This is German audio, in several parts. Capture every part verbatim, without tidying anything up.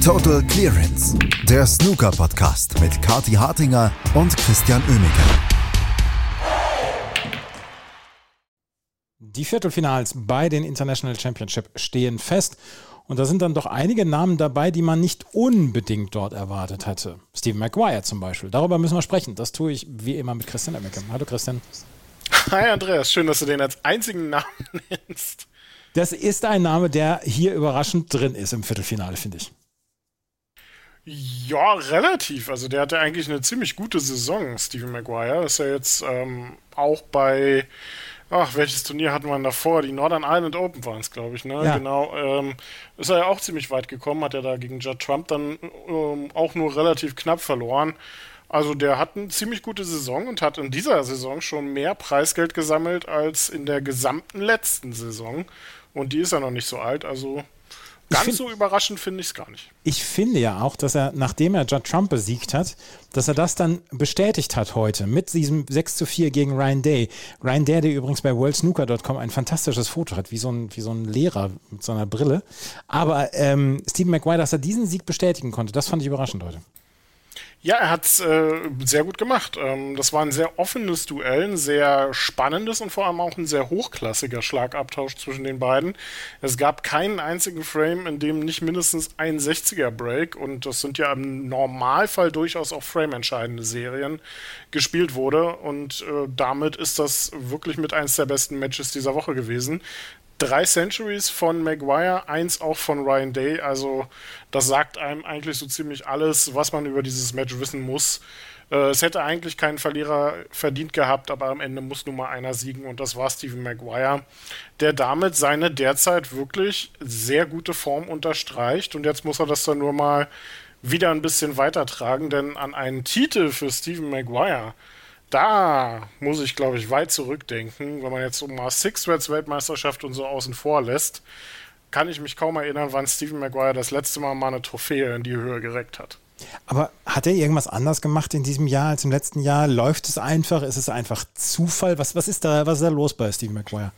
Total Clearance, der Snooker-Podcast mit Kathi Hartinger und Christian Oemeke. Die Viertelfinals bei den International Championship stehen fest. Und da sind dann doch einige Namen dabei, die man nicht unbedingt dort erwartet hätte. Stephen Maguire zum Beispiel. Darüber müssen wir sprechen. Das tue ich wie immer mit Christian Oemeke. Hallo Christian. Hi Andreas, schön, dass du den als einzigen Namen nennst. Das ist ein Name, der hier überraschend drin ist im Viertelfinale, finde ich. Ja, relativ. Also der hatte eigentlich eine ziemlich gute Saison, Stephen Maguire. Ist ja jetzt ähm, auch bei, ach, welches Turnier hatten wir denn davor? Die Northern Ireland Open waren es, glaube ich, ne? Ja. Genau. Ähm, ist er ja auch ziemlich weit gekommen, hat er da gegen Judd Trump dann ähm, auch nur relativ knapp verloren. Also der hat eine ziemlich gute Saison und hat in dieser Saison schon mehr Preisgeld gesammelt als in der gesamten letzten Saison. Und die ist ja noch nicht so alt, also ganz find, so überraschend finde ich es gar nicht. Ich finde ja auch, dass er, nachdem er Judd Trump besiegt hat, dass er das dann bestätigt hat heute mit diesem sechs zu vier gegen Ryan Day. Ryan Day, der übrigens bei world snooker punkt com ein fantastisches Foto hat, wie so ein, wie so ein Lehrer mit so einer Brille. Aber ähm, Stephen Maguire, dass er diesen Sieg bestätigen konnte, das fand ich überraschend heute. Ja, er hat es äh, sehr gut gemacht. Ähm, das war ein sehr offenes Duell, ein sehr spannendes und vor allem auch ein sehr hochklassiger Schlagabtausch zwischen den beiden. Es gab keinen einzigen Frame, in dem nicht mindestens ein sechziger Break, und das sind ja im Normalfall durchaus auch frame-entscheidende Serien, gespielt wurde. Und äh, damit ist das wirklich mit eins der besten Matches dieser Woche gewesen. Drei Centuries von Maguire, eins auch von Ryan Day, also das sagt einem eigentlich so ziemlich alles, was man über dieses Match wissen muss. Äh, es hätte eigentlich keinen Verlierer verdient gehabt, aber am Ende muss nur mal einer siegen, und das war Stephen Maguire, der damit seine derzeit wirklich sehr gute Form unterstreicht, und jetzt muss er das dann nur mal wieder ein bisschen weitertragen, denn an einen Titel für Stephen Maguire, da muss ich, glaube ich, weit zurückdenken. Wenn man jetzt so mal Six-Threads-Weltmeisterschaft und so außen vor lässt, kann ich mich kaum erinnern, wann Stephen Maguire das letzte Mal mal eine Trophäe in die Höhe gereckt hat. Aber hat er irgendwas anders gemacht in diesem Jahr als im letzten Jahr? Läuft es einfach? Ist es einfach Zufall? Was, was, ist, da, was ist da los bei Stephen Maguire?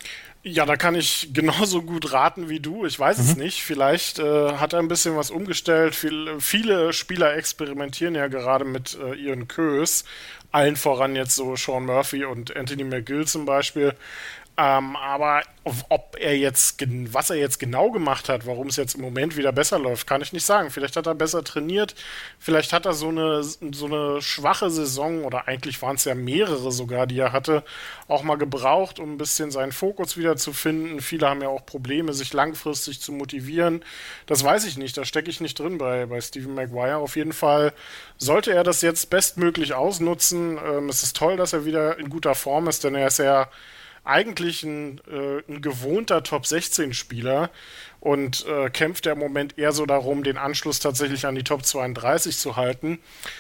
Ja, da kann ich genauso gut raten wie du. Ich weiß mhm. es nicht. Vielleicht äh, hat er ein bisschen was umgestellt. Viel, viele Spieler experimentieren ja gerade mit äh, ihren Queues. Allen voran jetzt so Sean Murphy und Anthony McGill zum Beispiel. Ähm, aber ob er jetzt, was er jetzt genau gemacht hat, warum es jetzt im Moment wieder besser läuft, kann ich nicht sagen. Vielleicht hat er besser trainiert, vielleicht hat er so eine, so eine schwache Saison, oder eigentlich waren es ja mehrere sogar, die er hatte, auch mal gebraucht, um ein bisschen seinen Fokus wieder zu finden. Viele haben ja auch Probleme, sich langfristig zu motivieren. Das weiß ich nicht, da stecke ich nicht drin bei, bei Stephen Maguire. Auf jeden Fall sollte er das jetzt bestmöglich ausnutzen. Ähm, es ist toll, dass er wieder in guter Form ist, denn er ist ja eigentlich ein, äh, ein gewohnter Top sechzehn Spieler und äh, kämpft ja im Moment eher so darum, den Anschluss tatsächlich an die Top zweiunddreißig zu halten.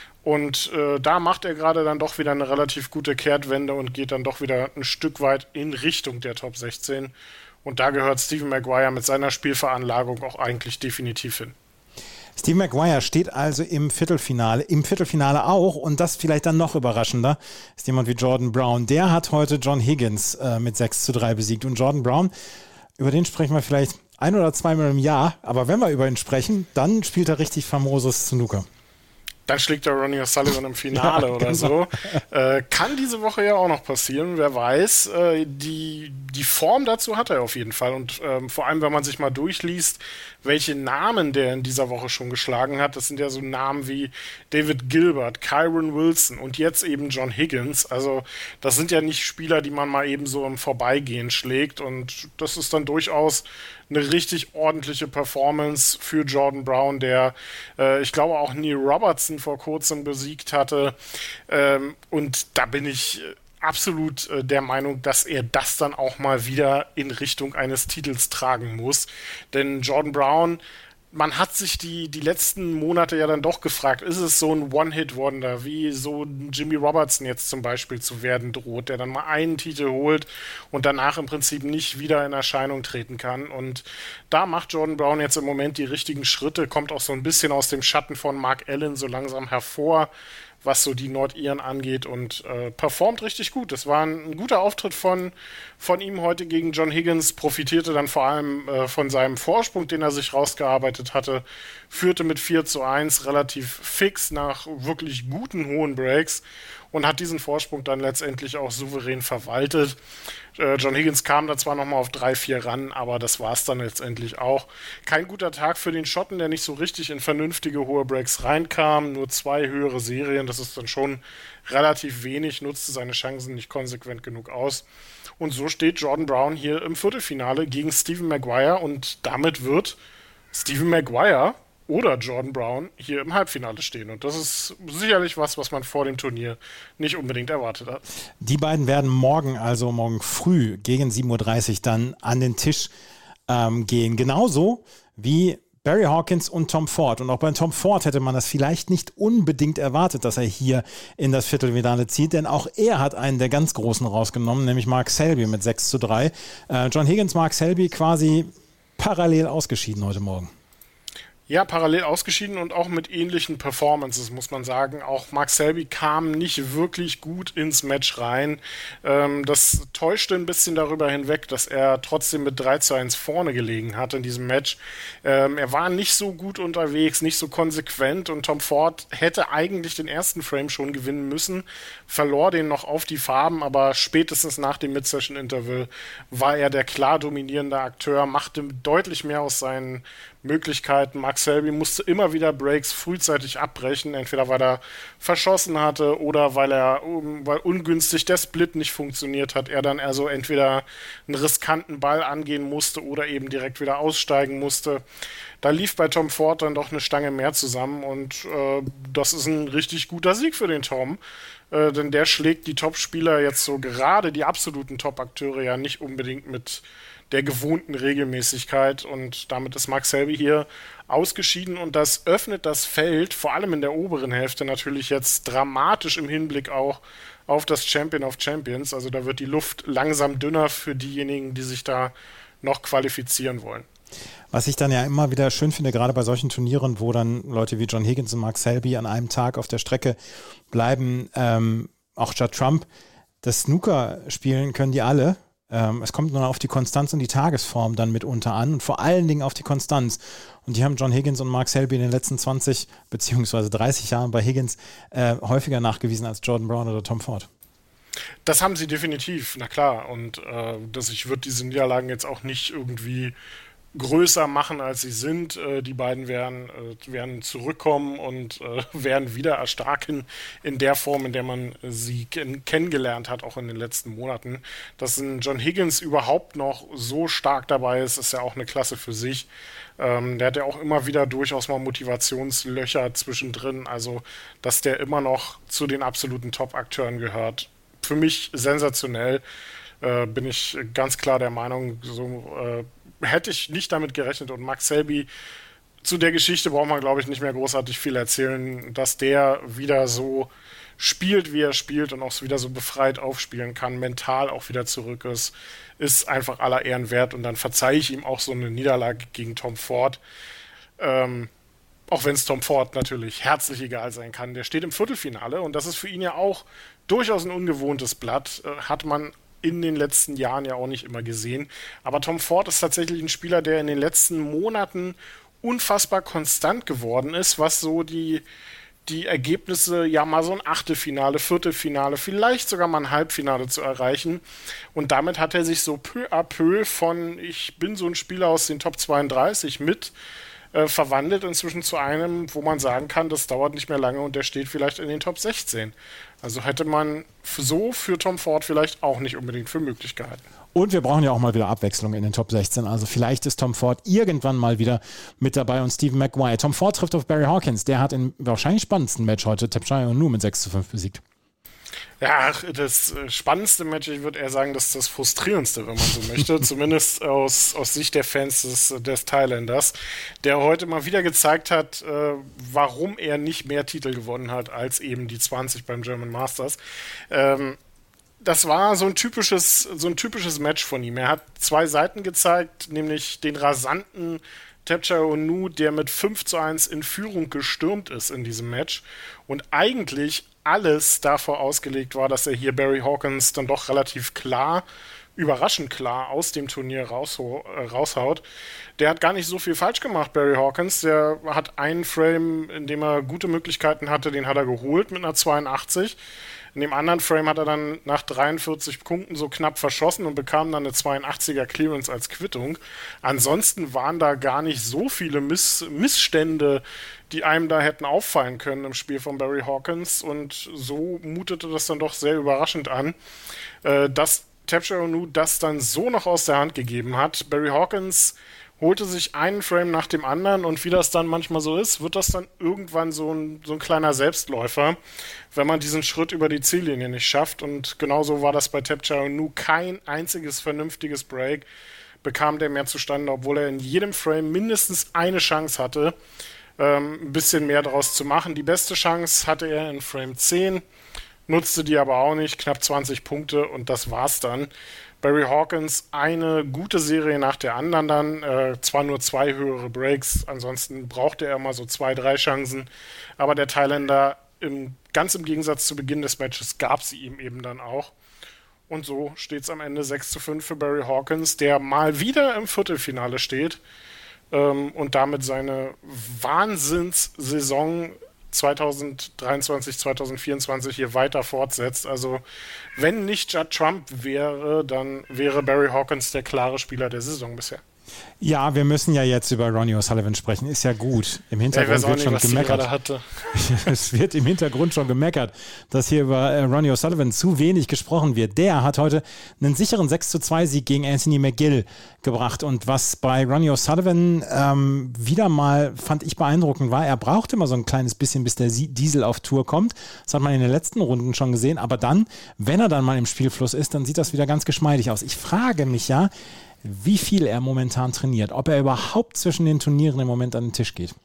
Und äh, da macht er gerade dann doch wieder eine relativ gute Kehrtwende und geht dann doch wieder ein Stück weit in Richtung der Top sechzehn. Und da gehört Stephen Maguire mit seiner Spielveranlagung auch eigentlich definitiv hin. Stephen Maguire steht also im Viertelfinale, im Viertelfinale auch, und das vielleicht dann noch überraschender, ist jemand wie Jordan Brown. Der hat heute John Higgins äh, mit sechs zu drei besiegt, und Jordan Brown, über den sprechen wir vielleicht ein- oder zweimal im Jahr, aber wenn wir über ihn sprechen, dann spielt er richtig famoses Snooker. Dann schlägt er Ronnie O'Sullivan im Finale ja, oder genau. so. Äh, kann diese Woche ja auch noch passieren, wer weiß. Äh, die, die Form dazu hat er auf jeden Fall. Und ähm, vor allem, wenn man sich mal durchliest, welche Namen der in dieser Woche schon geschlagen hat. Das sind ja so Namen wie David Gilbert, Kyron Wilson und jetzt eben John Higgins. Also das sind ja nicht Spieler, die man mal eben so im Vorbeigehen schlägt. Und das ist dann durchaus eine richtig ordentliche Performance für Jordan Brown, der, äh, ich glaube, auch Neil Robertson vor kurzem besiegt hatte. Ähm, und da bin ich absolut äh, der Meinung, dass er das dann auch mal wieder in Richtung eines Titels tragen muss. Denn Jordan Brown, man hat sich die, die letzten Monate ja dann doch gefragt, ist es so ein One-Hit-Wonder, wie so ein Jimmy Robertson jetzt zum Beispiel zu werden droht, der dann mal einen Titel holt und danach im Prinzip nicht wieder in Erscheinung treten kann. Und da macht Jordan Brown jetzt im Moment die richtigen Schritte, kommt auch so ein bisschen aus dem Schatten von Mark Allen so langsam hervor, was so die Nordiren angeht und äh, performt richtig gut. Das war ein, ein guter Auftritt von, von ihm heute gegen John Higgins, profitierte dann vor allem äh, von seinem Vorsprung, den er sich rausgearbeitet hatte, führte mit vier zu eins relativ fix nach wirklich guten hohen Breaks und hat diesen Vorsprung dann letztendlich auch souverän verwaltet. Äh, John Higgins kam da zwar nochmal auf drei vier ran, aber das war es dann letztendlich auch. Kein guter Tag für den Schotten, der nicht so richtig in vernünftige hohe Breaks reinkam. Nur zwei höhere Serien, das ist dann schon relativ wenig, nutzte seine Chancen nicht konsequent genug aus. Und so steht Jordan Brown hier im Viertelfinale gegen Stephen Maguire und damit wird Stephen Maguire oder Jordan Brown hier im Halbfinale stehen. Und das ist sicherlich was, was man vor dem Turnier nicht unbedingt erwartet hat. Die beiden werden morgen, also morgen früh gegen sieben Uhr dreißig dann an den Tisch ähm, gehen. Genauso wie Barry Hawkins und Tom Ford. Und auch bei Tom Ford hätte man das vielleicht nicht unbedingt erwartet, dass er hier in das Viertelfinale zieht, denn auch er hat einen der ganz Großen rausgenommen, nämlich Mark Selby mit sechs zu drei. Äh, John Higgins, Mark Selby quasi parallel ausgeschieden heute Morgen. Ja, parallel ausgeschieden und auch mit ähnlichen Performances, muss man sagen. Auch Mark Selby kam nicht wirklich gut ins Match rein. Ähm, das täuschte ein bisschen darüber hinweg, dass er trotzdem mit drei zu eins vorne gelegen hat in diesem Match. Ähm, er war nicht so gut unterwegs, nicht so konsequent und Tom Ford hätte eigentlich den ersten Frame schon gewinnen müssen, verlor den noch auf die Farben, aber spätestens nach dem Mid-Session-Interval war er der klar dominierende Akteur, machte deutlich mehr aus seinen Möglichkeiten. Mark Selby musste immer wieder Breaks frühzeitig abbrechen, entweder weil er verschossen hatte oder weil er weil ungünstig der Split nicht funktioniert hat. Er dann also entweder einen riskanten Ball angehen musste oder eben direkt wieder aussteigen musste. Da lief bei Tom Ford dann doch eine Stange mehr zusammen und äh, das ist ein richtig guter Sieg für den Tom, äh, denn der schlägt die Top-Spieler jetzt so gerade die absoluten Top-Akteure ja nicht unbedingt mit der gewohnten Regelmäßigkeit und damit ist Mark Selby hier ausgeschieden und das öffnet das Feld, vor allem in der oberen Hälfte natürlich jetzt dramatisch im Hinblick auch auf das Champion of Champions, also da wird die Luft langsam dünner für diejenigen, die sich da noch qualifizieren wollen. Was ich dann ja immer wieder schön finde, gerade bei solchen Turnieren, wo dann Leute wie John Higgins und Mark Selby an einem Tag auf der Strecke bleiben, ähm, auch Judd Trump, das Snooker spielen können die alle. Es kommt nur auf die Konstanz und die Tagesform dann mitunter an und vor allen Dingen auf die Konstanz. Und die haben John Higgins und Mark Selby in den letzten zwanzig beziehungsweise dreißig Jahren bei Higgins äh, häufiger nachgewiesen als Jordan Brown oder Tom Ford. Das haben sie definitiv, na klar. Und äh, dass ich würde diese Niederlagen jetzt auch nicht irgendwie größer machen, als sie sind. Äh, die beiden werden, äh, werden zurückkommen und äh, werden wieder erstarken in der Form, in der man sie ken- kennengelernt hat, auch in den letzten Monaten. Dass ein John Higgins überhaupt noch so stark dabei ist, ist ja auch eine Klasse für sich. Ähm, der hat ja auch immer wieder durchaus mal Motivationslöcher zwischendrin, also dass der immer noch zu den absoluten Top-Akteuren gehört. Für mich sensationell, äh, bin ich ganz klar der Meinung, so äh, hätte ich nicht damit gerechnet und Mark Selby, zu der Geschichte braucht man, glaube ich, nicht mehr großartig viel erzählen, dass der wieder so spielt, wie er spielt und auch wieder so befreit aufspielen kann, mental auch wieder zurück ist, ist einfach aller Ehren wert und dann verzeihe ich ihm auch so eine Niederlage gegen Tom Ford, ähm, auch wenn es Tom Ford natürlich herzlich egal sein kann. Der steht im Viertelfinale und das ist für ihn ja auch durchaus ein ungewohntes Blatt, äh, hat man in den letzten Jahren ja auch nicht immer gesehen. Aber Tom Ford ist tatsächlich ein Spieler, der in den letzten Monaten unfassbar konstant geworden ist, was so die, die Ergebnisse, ja mal so ein Achtelfinale, Viertelfinale, vielleicht sogar mal ein Halbfinale zu erreichen. Und damit hat er sich so peu à peu von, ich bin so ein Spieler aus den Top zweiunddreißig mit, äh, verwandelt inzwischen zu einem, wo man sagen kann, das dauert nicht mehr lange und der steht vielleicht in den Top sechzehn. Also hätte man so für Tom Ford vielleicht auch nicht unbedingt für möglich gehalten. Und wir brauchen ja auch mal wieder Abwechslung in den Top sechzehn. Also vielleicht ist Tom Ford irgendwann mal wieder mit dabei und Stephen Maguire. Tom Ford trifft auf Barry Hawkins. Der hat im wahrscheinlich spannendsten Match heute Tapshire und Nu mit sechs zu fünf besiegt. Ja, das spannendste Match, ich würde eher sagen, das ist das frustrierendste, wenn man so möchte, zumindest aus, aus Sicht der Fans des, des Thailänders, der heute mal wieder gezeigt hat, äh, warum er nicht mehr Titel gewonnen hat als eben die zwanzig beim German Masters. Ähm, das war so ein typisches, so ein typisches Match von ihm. Er hat zwei Seiten gezeigt, nämlich den rasanten Tapshire und Nu, der mit fünf zu eins in Führung gestürmt ist in diesem Match und eigentlich alles davor ausgelegt war, dass er hier Barry Hawkins dann doch relativ klar, überraschend klar aus dem Turnier rausho- äh, raushaut. Der hat gar nicht so viel falsch gemacht, Barry Hawkins. Der hat einen Frame, in dem er gute Möglichkeiten hatte, den hat er geholt mit einer zweiundachtzig. In dem anderen Frame hat er dann nach dreiundvierzig Punkten so knapp verschossen und bekam dann eine zweiundachtziger Clearance als Quittung. Ansonsten waren da gar nicht so viele Miss- Missstände, die einem da hätten auffallen können im Spiel von Barry Hawkins. Und so mutete das dann doch sehr überraschend an, äh, dass Tapchanu das dann so noch aus der Hand gegeben hat. Barry Hawkins holte sich einen Frame nach dem anderen und wie das dann manchmal so ist, wird das dann irgendwann so ein, so ein kleiner Selbstläufer, wenn man diesen Schritt über die Ziellinie nicht schafft. Und genauso war das bei Tapchanu. Kein einziges vernünftiges Break bekam der mehr zustande, obwohl er in jedem Frame mindestens eine Chance hatte, ähm, ein bisschen mehr daraus zu machen. Die beste Chance hatte er in Frame zehn, nutzte die aber auch nicht, knapp zwanzig Punkte und das war's dann. Barry Hawkins eine gute Serie nach der anderen dann, äh, zwar nur zwei höhere Breaks, ansonsten brauchte er mal so zwei, drei Chancen, aber der Thailänder, im, ganz im Gegensatz zu Beginn des Matches, gab sie ihm eben dann auch. Und so steht es am Ende sechs zu fünf für Barry Hawkins, der mal wieder im Viertelfinale steht ähm, und damit seine Wahnsinnssaison zweitausenddreiundzwanzig, zweitausendvierundzwanzig hier weiter fortsetzt. Also wenn nicht Judd Trump wäre, dann wäre Barry Hawkins der klare Spieler der Saison bisher. Ja, wir müssen ja jetzt über Ronnie O'Sullivan sprechen. Ist ja gut. Im Hintergrund ja, wird nicht, schon was gemeckert. Hatte. Es wird im Hintergrund schon gemeckert, dass hier über äh, Ronnie O'Sullivan zu wenig gesprochen wird. Der hat heute einen sicheren sechs zu zwei Sieg gegen Anthony McGill gebracht. Und was bei Ronnie O'Sullivan ähm, wieder mal, fand ich beeindruckend war, er braucht immer so ein kleines bisschen, bis der Diesel auf Tour kommt. Das hat man in den letzten Runden schon gesehen. Aber dann, wenn er dann mal im Spielfluss ist, dann sieht das wieder ganz geschmeidig aus. Ich frage mich ja, wie viel er momentan trainiert, ob er überhaupt zwischen den Turnieren im Moment an den Tisch geht.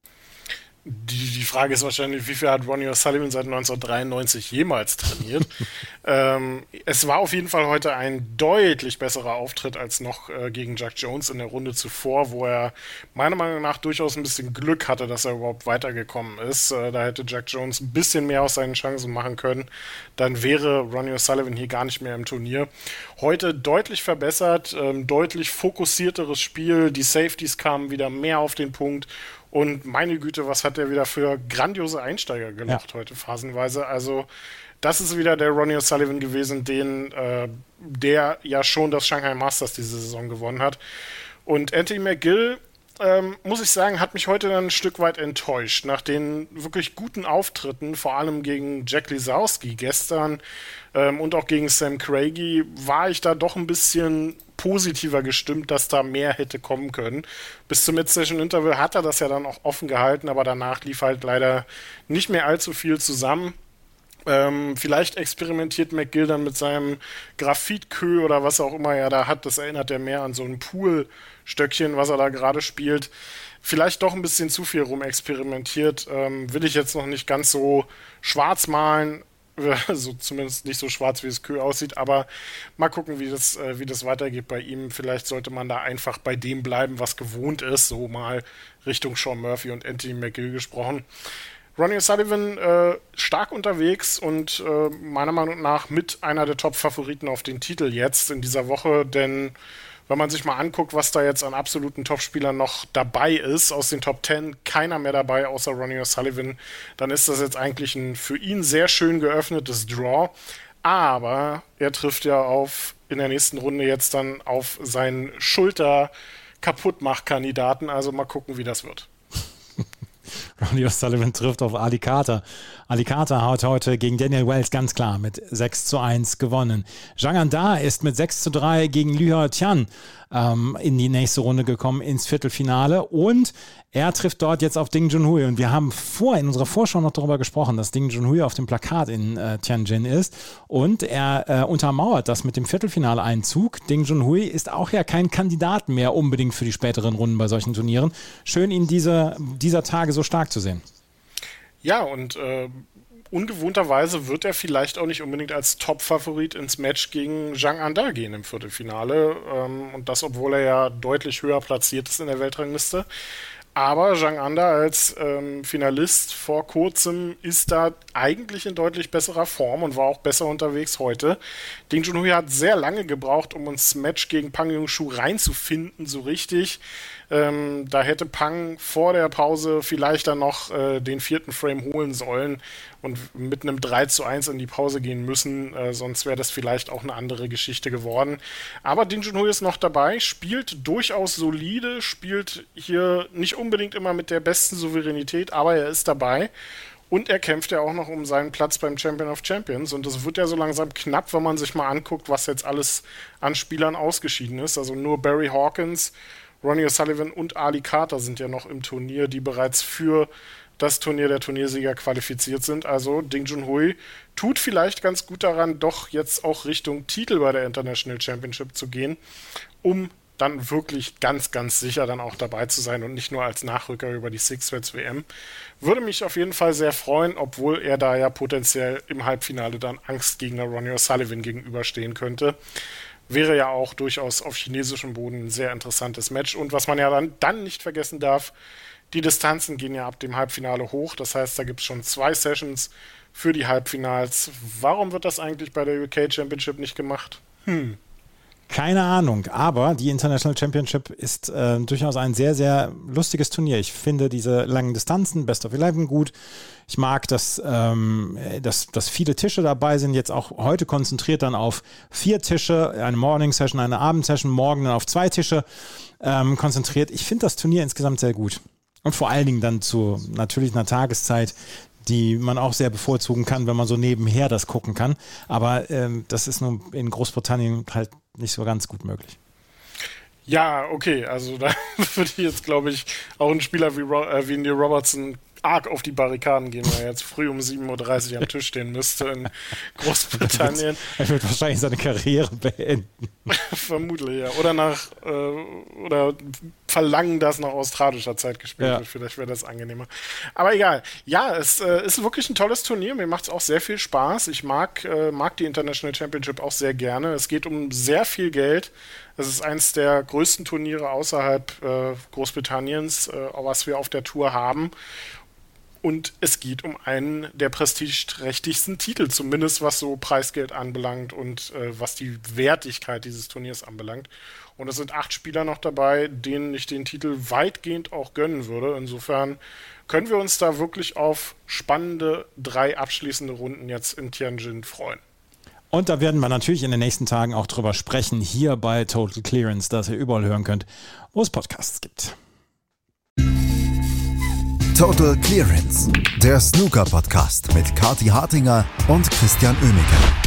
Die, die Frage ist wahrscheinlich, wie viel hat Ronnie O'Sullivan seit neunzehnhundertdreiundneunzig jemals trainiert? ähm, es war auf jeden Fall heute ein deutlich besserer Auftritt als noch äh, gegen Jack Jones in der Runde zuvor, wo er meiner Meinung nach durchaus ein bisschen Glück hatte, dass er überhaupt weitergekommen ist. Äh, da hätte Jack Jones ein bisschen mehr aus seinen Chancen machen können. Dann wäre Ronnie O'Sullivan hier gar nicht mehr im Turnier. Heute deutlich verbessert, ähm, deutlich fokussierteres Spiel. Die Safeties kamen wieder mehr auf den Punkt. Und meine Güte, was hat der wieder für grandiose Einsteiger gemacht ja. heute phasenweise. Also das ist wieder der Ronnie O'Sullivan gewesen, den äh, der ja schon das Shanghai Masters diese Saison gewonnen hat. Und Anthony McGill, ähm, muss ich sagen, hat mich heute dann ein Stück weit enttäuscht. Nach den wirklich guten Auftritten, vor allem gegen Jack Lisowski gestern ähm, und auch gegen Sam Craigie, war ich da doch ein bisschen positiver gestimmt, dass da mehr hätte kommen können. Bis zum Mid-Session-Interval hat er das ja dann auch offen gehalten, aber danach lief halt leider nicht mehr allzu viel zusammen. Ähm, vielleicht experimentiert McGill dann mit seinem Graphitkö oder was auch immer er da hat. Das erinnert er mehr an so ein Pool-Stöckchen, was er da gerade spielt. Vielleicht doch ein bisschen zu viel rumexperimentiert. Ähm, will ich jetzt noch nicht ganz so schwarz malen. Also zumindest nicht so schwarz, wie es Kö aussieht, aber mal gucken, wie das, äh, wie das weitergeht bei ihm. Vielleicht sollte man da einfach bei dem bleiben, was gewohnt ist, so mal Richtung Sean Murphy und Anthony McGill gesprochen. Ronnie O'Sullivan äh, stark unterwegs und äh, meiner Meinung nach mit einer der Top-Favoriten auf den Titel jetzt in dieser Woche, denn wenn man sich mal anguckt, was da jetzt an absoluten Topspielern noch dabei ist, aus den Top Ten, keiner mehr dabei, außer Ronnie O'Sullivan, dann ist das jetzt eigentlich ein für ihn sehr schön geöffnetes Draw. Aber er trifft ja auf in der nächsten Runde jetzt dann auf seinen Schulter-Kaputtmach-Kandidaten. Also mal gucken, wie das wird. Ronnie O'Sullivan trifft auf Ali Carter. Ali Carter hat heute gegen Daniel Wells ganz klar mit sechs zu eins gewonnen. Zhang Anda ist mit sechs zu drei gegen Lü Tian ähm, in die nächste Runde gekommen, ins Viertelfinale. Und er trifft dort jetzt auf Ding Junhui. Und wir haben vor in unserer Vorschau noch darüber gesprochen, dass Ding Junhui auf dem Plakat in äh, Tianjin ist. Und er äh, untermauert das mit dem Viertelfinaleinzug. Ding Junhui ist auch ja kein Kandidat mehr unbedingt für die späteren Runden bei solchen Turnieren. Schön, ihn diese, dieser Tage so stark zu sehen. Ja, und äh, ungewohnterweise wird er vielleicht auch nicht unbedingt als Top-Favorit ins Match gegen Zhang Anda gehen im Viertelfinale. Ähm, und das, obwohl er ja deutlich höher platziert ist in der Weltrangliste. Aber Zhang Anda als ähm, Finalist vor kurzem ist da eigentlich in deutlich besserer Form und war auch besser unterwegs heute. Ding Junhui hat sehr lange gebraucht, um ins Match gegen Pang Yong-Shu reinzufinden, so richtig. Ähm, da hätte Pang vor der Pause vielleicht dann noch äh, den vierten Frame holen sollen und mit einem drei zu eins in die Pause gehen müssen, äh, sonst wäre das vielleicht auch eine andere Geschichte geworden. Aber Ding Junhui ist noch dabei, spielt durchaus solide, spielt hier nicht unbedingt immer mit der besten Souveränität, aber er ist dabei. Und er kämpft ja auch noch um seinen Platz beim Champion of Champions. Und das wird ja so langsam knapp, wenn man sich mal anguckt, was jetzt alles an Spielern ausgeschieden ist. Also nur Barry Hawkins, Ronnie O'Sullivan und Ali Carter sind ja noch im Turnier, die bereits für das Turnier der Turniersieger qualifiziert sind. Also Ding Junhui tut vielleicht ganz gut daran, doch jetzt auch Richtung Titel bei der International Championship zu gehen, um dann wirklich ganz, ganz sicher dann auch dabei zu sein und nicht nur als Nachrücker über die Six-Threads W M. Würde mich auf jeden Fall sehr freuen, obwohl er da ja potenziell im Halbfinale dann Angstgegner Ronnie O'Sullivan gegenüberstehen könnte. Wäre ja auch durchaus auf chinesischem Boden ein sehr interessantes Match. Und was man ja dann, dann nicht vergessen darf, die Distanzen gehen ja ab dem Halbfinale hoch. Das heißt, da gibt es schon zwei Sessions für die Halbfinals. Warum wird das eigentlich bei der U K Championship nicht gemacht? Hm. Keine Ahnung, aber die International Championship ist äh, durchaus ein sehr, sehr lustiges Turnier. Ich finde diese langen Distanzen, Best of Eleven gut. Ich mag, dass, ähm, dass, dass viele Tische dabei sind, jetzt auch heute konzentriert dann auf vier Tische, eine Morning-Session, eine Abendsession, morgen dann auf zwei Tische ähm, konzentriert. Ich finde das Turnier insgesamt sehr gut. Und vor allen Dingen dann zu natürlich einer Tageszeit, die man auch sehr bevorzugen kann, wenn man so nebenher das gucken kann. Aber ähm, das ist nun in Großbritannien halt nicht so ganz gut möglich. Ja, okay, also da würde ich jetzt, glaube ich, auch ein Spieler wie, Ro- äh, wie Neil Robertson arg auf die Barrikaden gehen, weil er jetzt früh um sieben Uhr dreißig am Tisch stehen müsste in Großbritannien. Er wird wahrscheinlich seine Karriere beenden. Vermutlich, ja. Oder nach äh, oder verlangen, dass nach australischer Zeit gespielt Ja. wird. Vielleicht wäre das angenehmer. Aber egal. Ja, es äh, ist wirklich ein tolles Turnier. Mir macht es auch sehr viel Spaß. Ich mag, äh, mag die International Championship auch sehr gerne. Es geht um sehr viel Geld. Es ist eines der größten Turniere außerhalb äh, Großbritanniens, äh, was wir auf der Tour haben. Und es geht um einen der prestigeträchtigsten Titel, zumindest was so Preisgeld anbelangt und äh, was die Wertigkeit dieses Turniers anbelangt. Und es sind acht Spieler noch dabei, denen ich den Titel weitgehend auch gönnen würde. Insofern können wir uns da wirklich auf spannende drei abschließende Runden jetzt in Tianjin freuen. Und da werden wir natürlich in den nächsten Tagen auch drüber sprechen, hier bei Total Clearance, das ihr überall hören könnt, wo es Podcasts gibt. Total Clearance, der Snooker-Podcast mit Kathi Hartinger und Christian Oemeke.